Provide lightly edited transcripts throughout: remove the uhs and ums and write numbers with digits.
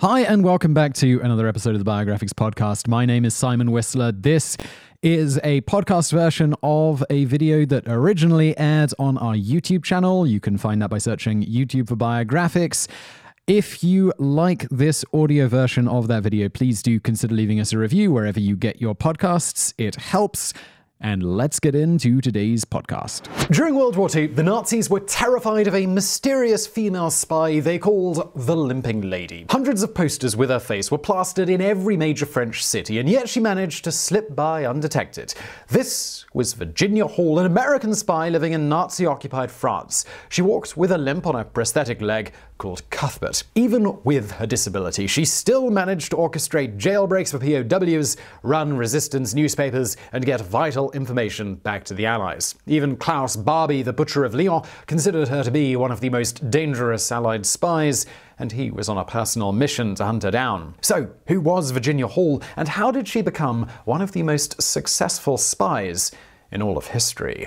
Hi, and welcome back to another episode of the Biographics Podcast. My name is Simon Whistler. This is a podcast version of a video that originally aired on our YouTube channel. You can find that by searching YouTube for Biographics. If you like this audio version of that video, please do consider leaving us a review wherever you get your podcasts. It helps. And let's get into today's podcast. During World War II, the Nazis were terrified of a mysterious female spy they called the Limping Lady. Hundreds of posters with her face were plastered in every major French city, and yet she managed to slip by undetected. This was Virginia Hall, an American spy living in Nazi-occupied France. She walked with a limp on a prosthetic leg called Cuthbert. Even with her disability, she still managed to orchestrate jailbreaks for POWs, run resistance newspapers, and get vital information back to the Allies. Even Klaus Barbie, the Butcher of Lyon, considered her to be one of the most dangerous Allied spies, and he was on a personal mission to hunt her down. So, who was Virginia Hall, and how did she become one of the most successful spies in all of history?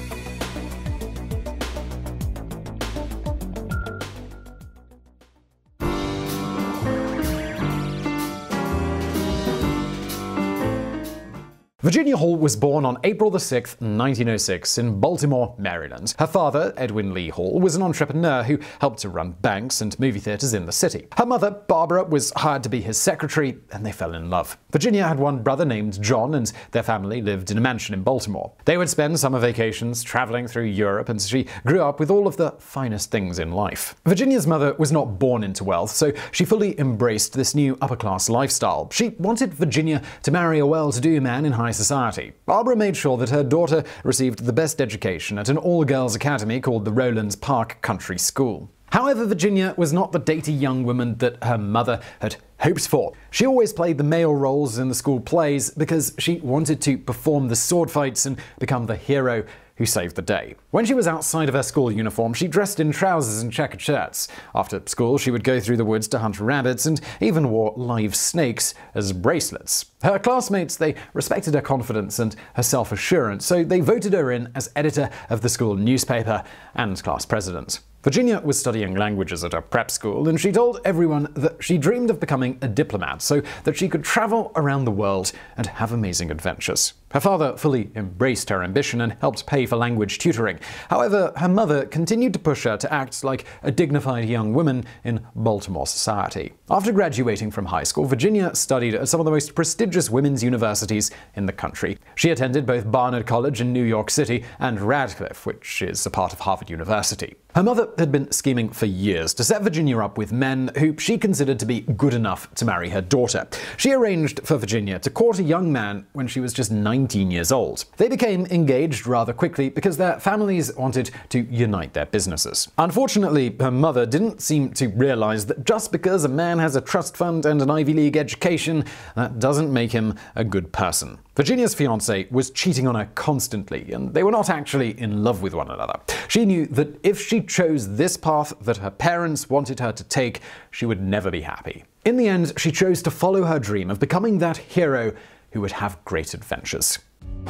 Virginia Hall was born on April 6, 1906 in Baltimore, Maryland. Her father, Edwin Lee Hall, was an entrepreneur who helped to run banks and movie theaters in the city. Her mother, Barbara, was hired to be his secretary, and they fell in love. Virginia had one brother named John, and their family lived in a mansion in Baltimore. They would spend summer vacations traveling through Europe, and she grew up with all of the finest things in life. Virginia's mother was not born into wealth, so she fully embraced this new upper-class lifestyle. She wanted Virginia to marry a well-to-do man in high society. Barbara made sure that her daughter received the best education at an all-girls academy called the Rowlands Park Country School. However, Virginia was not the dainty young woman that her mother had hoped for. She always played the male roles in the school plays because she wanted to perform the sword fights and become the hero who saved the day. When she was outside of her school uniform, she dressed in trousers and checkered shirts. After school, she would go through the woods to hunt rabbits and even wore live snakes as bracelets. Her classmates, they respected her confidence and her self-assurance, so they voted her in as editor of the school newspaper and class president. Virginia was studying languages at a prep school, and she told everyone that she dreamed of becoming a diplomat so that she could travel around the world and have amazing adventures. Her father fully embraced her ambition and helped pay for language tutoring. However, her mother continued to push her to act like a dignified young woman in Baltimore society. After graduating from high school, Virginia studied at some of the most prestigious women's universities in the country. She attended both Barnard College in New York City and Radcliffe, which is a part of Harvard University. Her mother had been scheming for years to set Virginia up with men who she considered to be good enough to marry her daughter. She arranged for Virginia to court a young man when she was just 19 years old. They became engaged rather quickly because their families wanted to unite their businesses. Unfortunately, her mother didn't seem to realize that just because a man has a trust fund and an Ivy League education, that doesn't make him a good person. Virginia's fiancé was cheating on her constantly, and they were not actually in love with one another. She knew that if she chose this path that her parents wanted her to take, she would never be happy. In the end, she chose to follow her dream of becoming that hero who would have great adventures.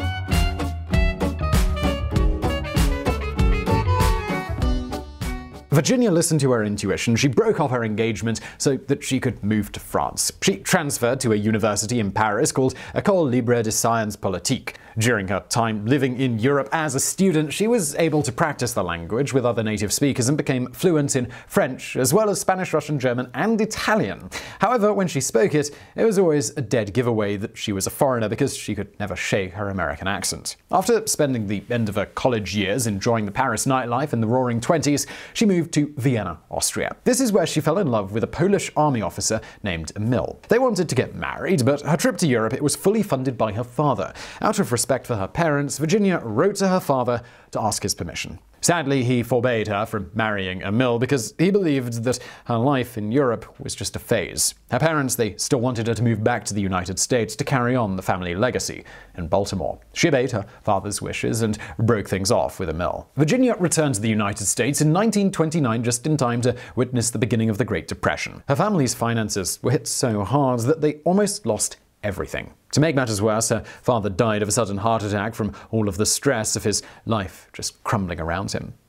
Virginia listened to her intuition. She broke off her engagement so that she could move to France. She transferred to a university in Paris called École Libre de Sciences Politiques. During her time living in Europe as a student, she was able to practice the language with other native speakers and became fluent in French, as well as Spanish, Russian, German, and Italian. However, when she spoke it, it was always a dead giveaway that she was a foreigner because she could never shake her American accent. After spending the end of her college years enjoying the Paris nightlife in the Roaring Twenties, she moved to Vienna, Austria. This is where she fell in love with a Polish army officer named Emil. They wanted to get married, but her trip to Europe was fully funded by her father. Out of respect for her parents, Virginia wrote to her father to ask his permission. Sadly, he forbade her from marrying Emil because he believed that her life in Europe was just a phase. Her parents, they still wanted her to move back to the United States to carry on the family legacy in Baltimore. She obeyed her father's wishes and broke things off with Emil. Virginia returned to the United States in 1929 just in time to witness the beginning of the Great Depression. Her family's finances were hit so hard that they almost lost everything. To make matters worse, her father died of a sudden heart attack from all of the stress of his life just crumbling around him.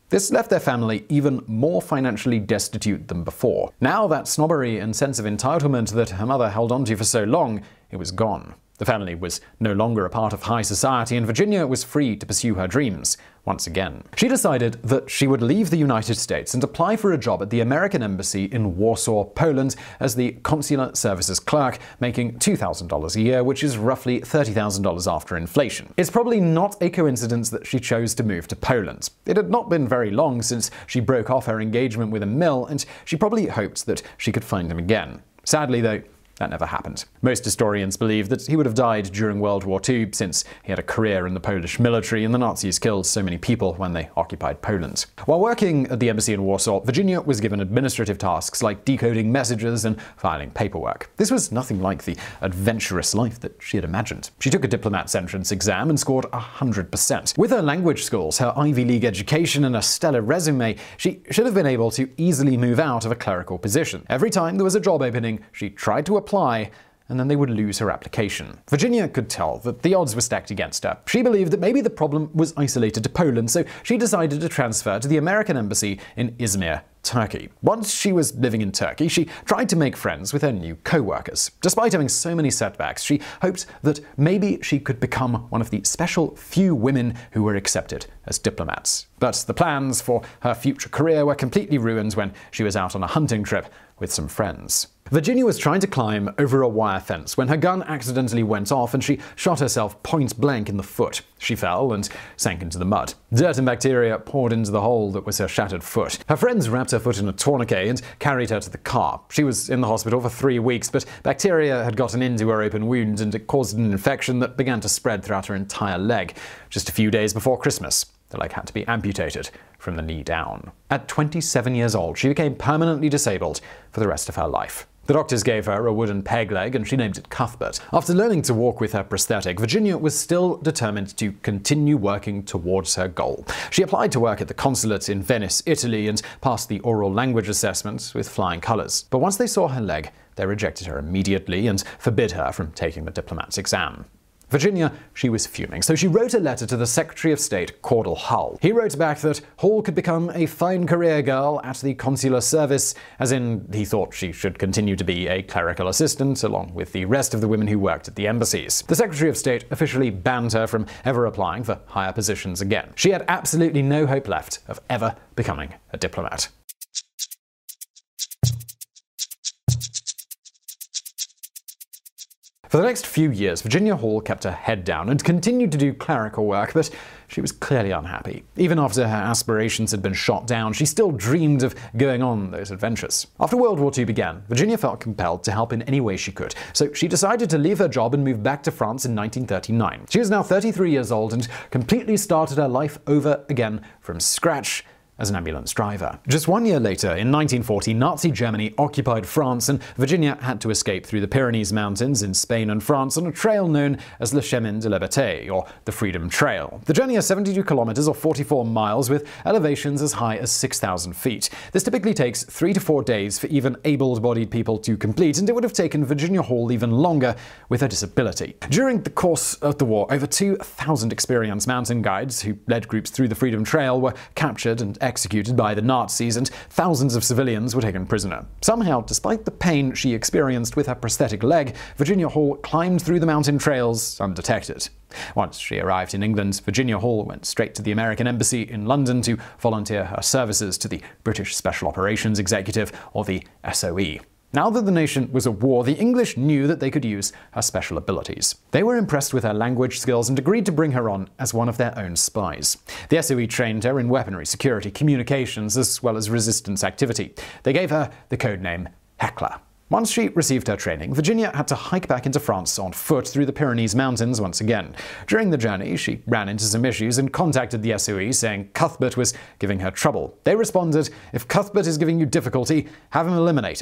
This left their family even more financially destitute than before. Now that snobbery and sense of entitlement that her mother held onto for so long, it was gone. The family was no longer a part of high society, and Virginia was free to pursue her dreams once again. She decided that she would leave the United States and apply for a job at the American Embassy in Warsaw, Poland, as the consular services clerk, making $2,000 a year, which is roughly $30,000 after inflation. It's probably not a coincidence that she chose to move to Poland. It had not been very long since she broke off her engagement with Emil, and she probably hoped that she could find him again. Sadly, though, that never happened. Most historians believe that he would have died during World War II, since he had a career in the Polish military and the Nazis killed so many people when they occupied Poland. While working at the embassy in Warsaw, Virginia was given administrative tasks like decoding messages and filing paperwork. This was nothing like the adventurous life that she had imagined. She took a diplomat's entrance exam and scored 100%. With her language skills, her Ivy League education, and a stellar resume, she should have been able to easily move out of a clerical position. Every time there was a job opening, she tried to apply, and then they would lose her application. Virginia could tell that the odds were stacked against her. She believed that maybe the problem was isolated to Poland, so she decided to transfer to the American embassy in Izmir, Turkey. Once she was living in Turkey, she tried to make friends with her new co-workers. Despite having so many setbacks, she hoped that maybe she could become one of the special few women who were accepted as diplomats. But the plans for her future career were completely ruined when she was out on a hunting trip with some friends. Virginia was trying to climb over a wire fence when her gun accidentally went off and she shot herself point blank in the foot. She fell and sank into the mud. Dirt and bacteria poured into the hole that was her shattered foot. Her friends wrapped her foot in a tourniquet and carried her to the car. She was in the hospital for 3 weeks, but bacteria had gotten into her open wound and it caused an infection that began to spread throughout her entire leg. Just a few days before Christmas, the leg had to be amputated from the knee down. At 27 years old, she became permanently disabled for the rest of her life. The doctors gave her a wooden peg leg and she named it Cuthbert. After learning to walk with her prosthetic, Virginia was still determined to continue working towards her goal. She applied to work at the consulate in Venice, Italy, and passed the oral language assessment with flying colors. But once they saw her leg, they rejected her immediately and forbid her from taking the diplomat's exam. Virginia, she was fuming, so she wrote a letter to the Secretary of State, Cordell Hull. He wrote back that Hall could become a fine career girl at the consular service, as in he thought she should continue to be a clerical assistant along with the rest of the women who worked at the embassies. The Secretary of State officially banned her from ever applying for higher positions again. She had absolutely no hope left of ever becoming a diplomat. For the next few years, Virginia Hall kept her head down and continued to do clerical work, but she was clearly unhappy. Even after her aspirations had been shot down, she still dreamed of going on those adventures. After World War II began, Virginia felt compelled to help in any way she could, so she decided to leave her job and move back to France in 1939. She was now 33 years old and completely started her life over again from scratch as an ambulance driver. Just 1 year later, in 1940, Nazi Germany occupied France, and Virginia had to escape through the Pyrenees Mountains in Spain and France on a trail known as Le Chemin de Liberté, or the Freedom Trail. The journey is 72 kilometers or 44 miles, with elevations as high as 6,000 feet. This typically takes 3 to 4 days for even able-bodied people to complete, and it would have taken Virginia Hall even longer with her disability. During the course of the war, over 2,000 experienced mountain guides who led groups through the Freedom Trail were captured and executed by the Nazis, and thousands of civilians were taken prisoner. Somehow, despite the pain she experienced with her prosthetic leg, Virginia Hall climbed through the mountain trails undetected. Once she arrived in England, Virginia Hall went straight to the American Embassy in London to volunteer her services to the British Special Operations Executive, or the SOE. Now that the nation was at war, the English knew that they could use her special abilities. They were impressed with her language skills and agreed to bring her on as one of their own spies. The SOE trained her in weaponry, security, communications, as well as resistance activity. They gave her the codename Heckler. Once she received her training, Virginia had to hike back into France on foot through the Pyrenees Mountains once again. During the journey, she ran into some issues and contacted the SOE, saying Cuthbert was giving her trouble. They responded, "If Cuthbert is giving you difficulty, have him eliminated."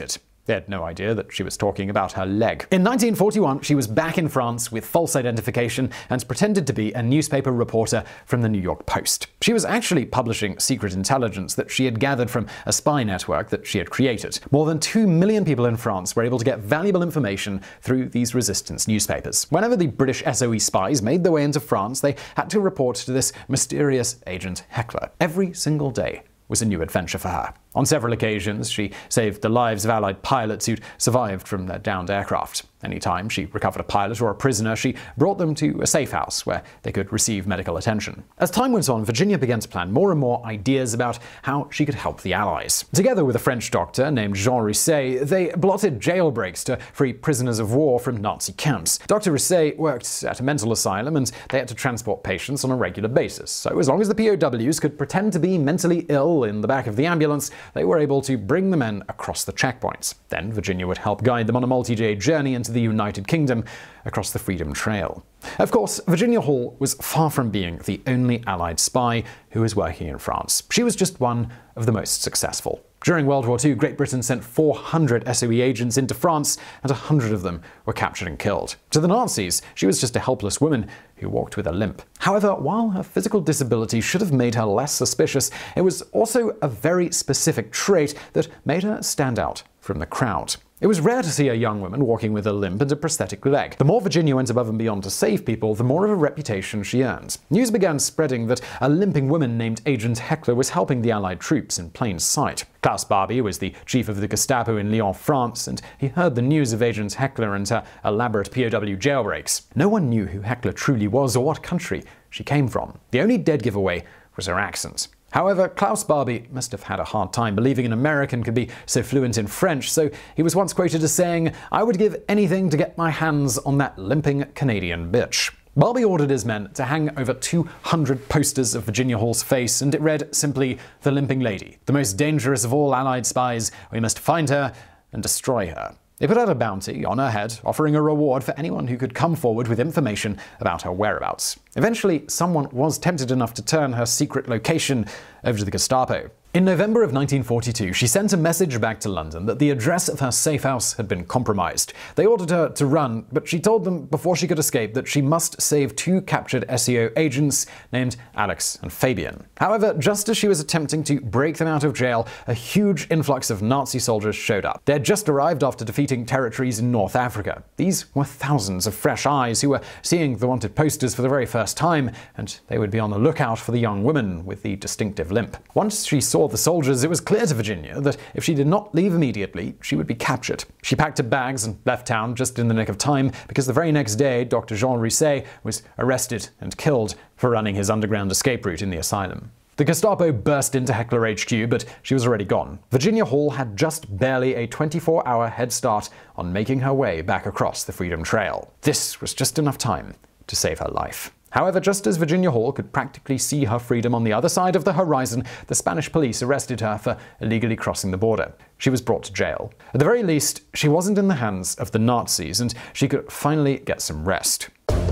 They had no idea that she was talking about her leg. In 1941, she was back in France with false identification and pretended to be a newspaper reporter from the New York Post. She was actually publishing secret intelligence that she had gathered from a spy network that she had created. More than 2 million people in France were able to get valuable information through these resistance newspapers. Whenever the British SOE spies made their way into France, they had to report to this mysterious Agent Heckler. Every single day was a new adventure for her. On several occasions, she saved the lives of Allied pilots who'd survived from their downed aircraft. Anytime she recovered a pilot or a prisoner, she brought them to a safe house where they could receive medical attention. As time went on, Virginia began to plan more and more ideas about how she could help the Allies. Together with a French doctor named Jean Rousset, they plotted jailbreaks to free prisoners of war from Nazi camps. Dr. Rousset worked at a mental asylum, and they had to transport patients on a regular basis. So as long as the POWs could pretend to be mentally ill in the back of the ambulance, they were able to bring the men across the checkpoints. Then Virginia would help guide them on a multi-day journey into the United Kingdom across the Freedom Trail. Of course, Virginia Hall was far from being the only Allied spy who was working in France. She was just one of the most successful. During World War II, Great Britain sent 400 SOE agents into France, and 100 of them were captured and killed. To the Nazis, she was just a helpless woman who walked with a limp. However, while her physical disability should have made her less suspicious, it was also a very specific trait that made her stand out from the crowd. It was rare to see a young woman walking with a limp and a prosthetic leg. The more Virginia went above and beyond to save people, the more of a reputation she earned. News began spreading that a limping woman named Agent Heckler was helping the Allied troops in plain sight. Klaus Barbie was the chief of the Gestapo in Lyon, France, and he heard the news of Agent Heckler and her elaborate POW jailbreaks. No one knew who Heckler truly was or what country she came from. The only dead giveaway was her accent. However, Klaus Barbie must have had a hard time believing an American could be so fluent in French, so he was once quoted as saying, "I would give anything to get my hands on that limping Canadian bitch." Barbie ordered his men to hang over 200 posters of Virginia Hall's face, and it read simply, "The Limping Lady, the most dangerous of all Allied spies. We must find her and destroy her." They put out a bounty on her head, offering a reward for anyone who could come forward with information about her whereabouts. Eventually, someone was tempted enough to turn her secret location over to the Gestapo. In November of 1942, she sent a message back to London that the address of her safe house had been compromised. They ordered her to run, but she told them before she could escape that she must save 2 captured SEO agents named Alex and Fabian. However, just as she was attempting to break them out of jail, a huge influx of Nazi soldiers showed up. They had just arrived after defeating territories in North Africa. These were thousands of fresh eyes who were seeing the wanted posters for the very first time, and they would be on the lookout for the young woman with the distinctive limp. Once she saw the soldiers, it was clear to Virginia that if she did not leave immediately, she would be captured. She packed her bags and left town just in the nick of time, because the very next day, Dr. Jean Rousset was arrested and killed for running his underground escape route in the asylum. The Gestapo burst into Heckler HQ, but she was already gone. Virginia Hall had just barely a 24-hour head start on making her way back across the Freedom Trail. This was just enough time to save her life. However, just as Virginia Hall could practically see her freedom on the other side of the horizon, the Spanish police arrested her for illegally crossing the border. She was brought to jail. At the very least, she wasn't in the hands of the Nazis, and she could finally get some rest.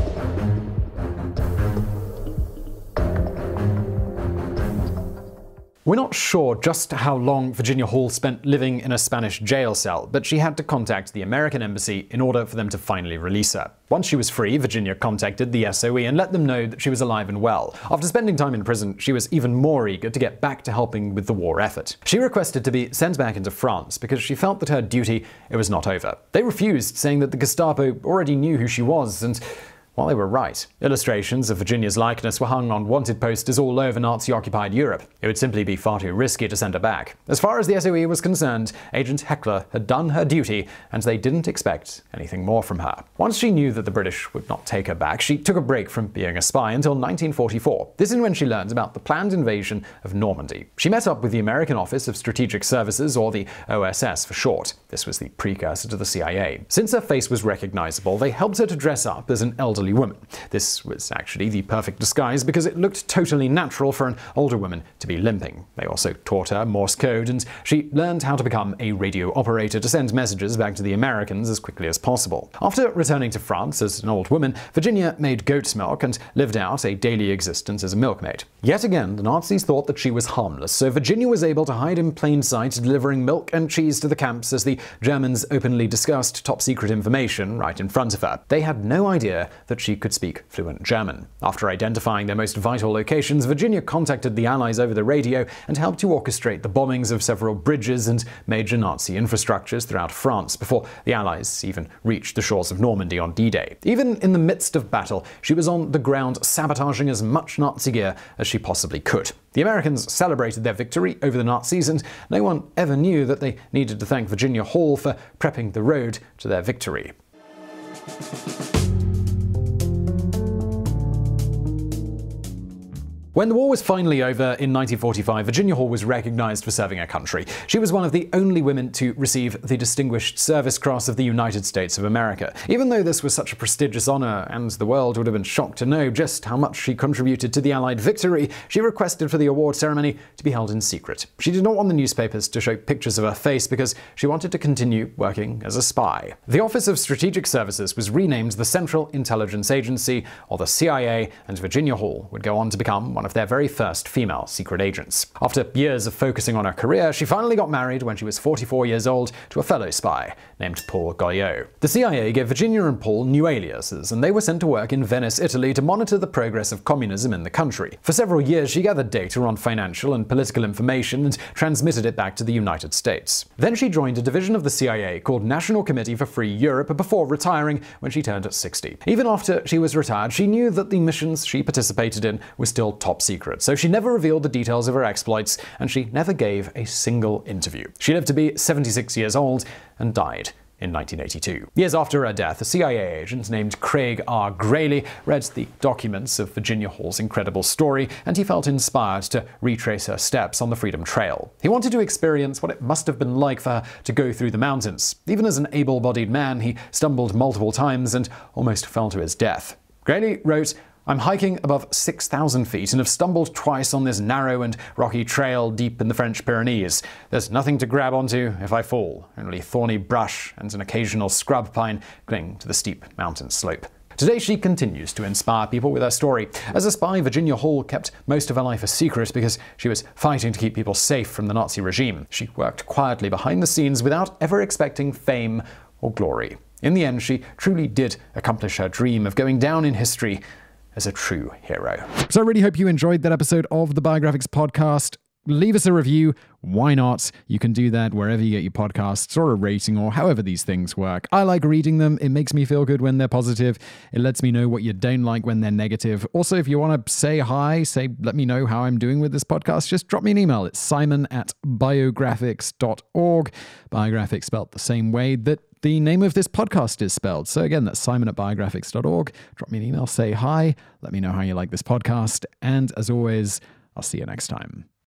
We're not sure just how long Virginia Hall spent living in a Spanish jail cell, but she had to contact the American embassy in order for them to finally release her. Once she was free, Virginia contacted the SOE and let them know that she was alive and well. After spending time in prison, she was even more eager to get back to helping with the war effort. She requested to be sent back into France because she felt that her duty was not over. They refused, saying that the Gestapo already knew who she was, and well, they were right. Illustrations of Virginia's likeness were hung on wanted posters all over Nazi-occupied Europe. It would simply be far too risky to send her back. As far as the SOE was concerned, Agent Heckler had done her duty, and they didn't expect anything more from her. Once she knew that the British would not take her back, she took a break from being a spy until 1944. This is when she learned about the planned invasion of Normandy. She met up with the American Office of Strategic Services, or the OSS for short. This was the precursor to the CIA. Since her face was recognizable, they helped her to dress up as an elderly elderly woman. This was actually the perfect disguise because it looked totally natural for an older woman to be limping. They also taught her Morse code, and she learned how to become a radio operator to send messages back to the Americans as quickly as possible. After returning to France as an old woman, Virginia made goat's milk and lived out a daily existence as a milkmaid. Yet again, the Nazis thought that she was harmless, so Virginia was able to hide in plain sight, delivering milk and cheese to the camps as the Germans openly discussed top-secret information right in front of her. They had no idea that she could speak fluent German. After identifying their most vital locations, Virginia contacted the Allies over the radio and helped to orchestrate the bombings of several bridges and major Nazi infrastructures throughout France before the Allies even reached the shores of Normandy on D-Day. Even in the midst of battle, she was on the ground sabotaging as much Nazi gear as she possibly could. The Americans celebrated their victory over the Nazis, and no one ever knew that they needed to thank Virginia Hall for prepping the road to their victory. When the war was finally over in 1945, Virginia Hall was recognized for serving her country. She was one of the only women to receive the Distinguished Service Cross of the United States of America. Even though this was such a prestigious honor, and the world would have been shocked to know just how much she contributed to the Allied victory, she requested for the award ceremony to be held in secret. She did not want the newspapers to show pictures of her face because she wanted to continue working as a spy. The Office of Strategic Services was renamed the Central Intelligence Agency, or the CIA, and Virginia Hall would go on to become one of their very first female secret agents. After years of focusing on her career, she finally got married when she was 44 years old to a fellow spy named Paul Guyot. The CIA gave Virginia and Paul new aliases, and they were sent to work in Venice, Italy to monitor the progress of communism in the country. For several years, she gathered data on financial and political information and transmitted it back to the United States. Then she joined a division of the CIA called National Committee for Free Europe before retiring when she turned 60. Even after she was retired, she knew that the missions she participated in were still top secret, so she never revealed the details of her exploits, and she never gave a single interview. She lived to be 76 years old and died in 1982. Years after her death, a CIA agent named Craig R. Grayley read the documents of Virginia Hall's incredible story, and he felt inspired to retrace her steps on the Freedom Trail. He wanted to experience what it must have been like for her to go through the mountains. Even as an able-bodied man, he stumbled multiple times and almost fell to his death. Grayley wrote, "I'm hiking above 6,000 feet and have stumbled twice on this narrow and rocky trail deep in the French Pyrenees. There's nothing to grab onto if I fall, only thorny brush and an occasional scrub pine cling to the steep mountain slope." Today she continues to inspire people with her story. As a spy, Virginia Hall kept most of her life a secret because she was fighting to keep people safe from the Nazi regime. She worked quietly behind the scenes without ever expecting fame or glory. In the end, she truly did accomplish her dream of going down in history as a true hero. So I really hope you enjoyed that episode of the Biographics podcast. Leave us a review. Why not? You can do that wherever you get your podcasts, or a rating, or however these things work. I like reading them. It makes me feel good when they're positive. It lets me know what you don't like when they're negative. Also, if you want to say hi, let me know how I'm doing with this podcast, just drop me an email. It's simon@biographics.org. Biographics spelled the same way that the name of this podcast is spelled. So again, that's simon@biographics.org. Drop me an email, say hi, let me know how you like this podcast, and as always, I'll see you next time.